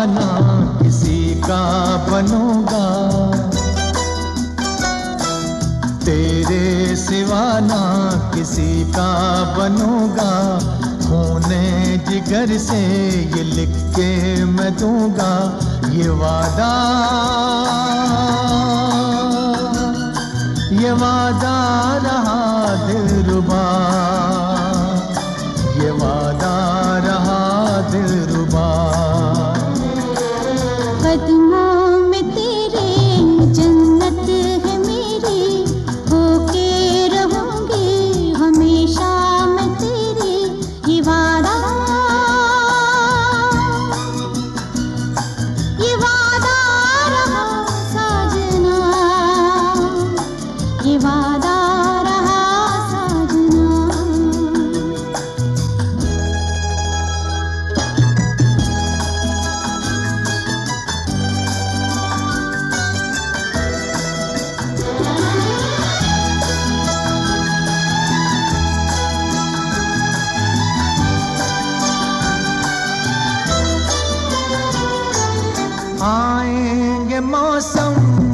ना किसी का बनूंगा, तेरे सिवा ना किसी का बनूंगा। खूने जिगर से ये लिख के मैं दूंगा ये वादा, ये वादा रहा दिलरुबा, ये वादा रहा दिलरुबा। कदमों में तेरे जन्नत है मेरी, होके रहूंगी हमेशा मैं तेरी, ये वादा, ये वादा रहा साजना, ये वादा रहा साजना। आएंगे मौसम,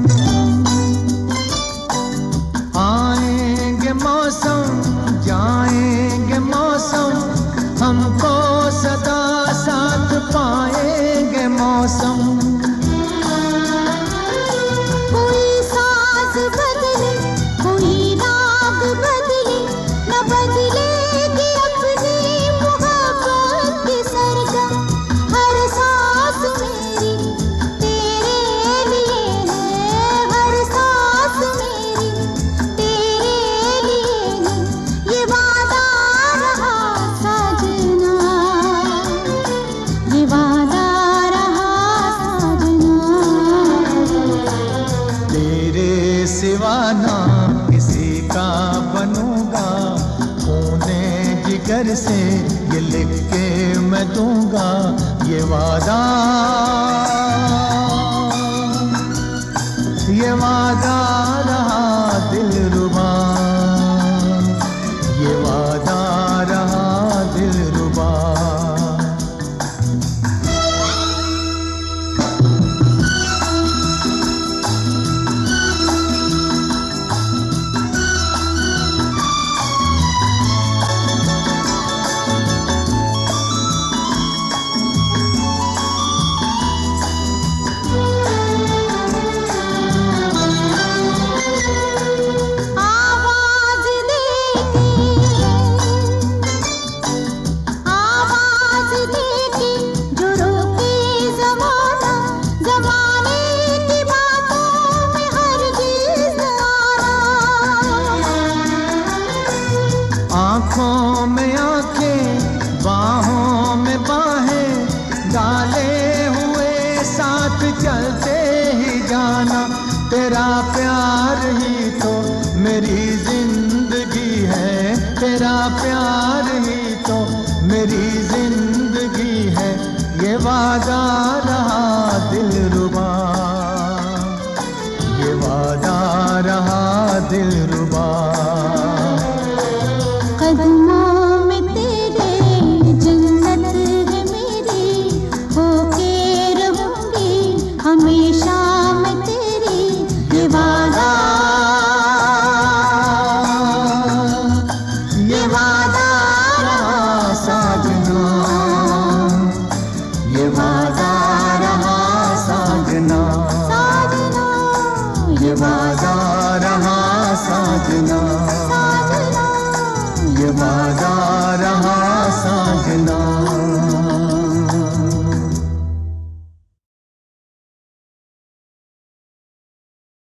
आएंगे मौसम, जाएंगे मौसम, हमको सदा साथ पाएंगे मौसम। कोई साज बदले, कोई राग बदले, न बदलेगी अपनी मोहब्बत की सरगम। हर सांस मेरी तेरे लिए है, हर सांस मेरी तेरे लिए है, ये वादा रहा साजना, ये वादा रहा साजना। तेरे सिवा ना किसी का बनूंगा, खूने जिगर से ये लिख के मैं दूंगा ये वादा, ये वादा रहा दिलरुबा, ये वादा रहा दिलरुबा। आवाज देके, आवाज देके जो रोके ज़माना, ज़माने की बातों में हरगिज़ न आना। आँखों में आँखें, बाहों में बाहें, डाले हुए साथ चलते ही जाना। तेरा प्यार ही तो मेरी जिंदगी है, तेरा प्यार ही तो मेरी जिंदगी है, ये वादा रहा दिलरुबा, ये वादा रहा दिलरुबा। कदमों में तेरे जन्नत है मेरी, होके रहूंगी हमेशा मैं तेरी, ये वादा, ये वादा रहा साजना, ये वादा रहा साजना, साजना, ये वादा रहा साजना।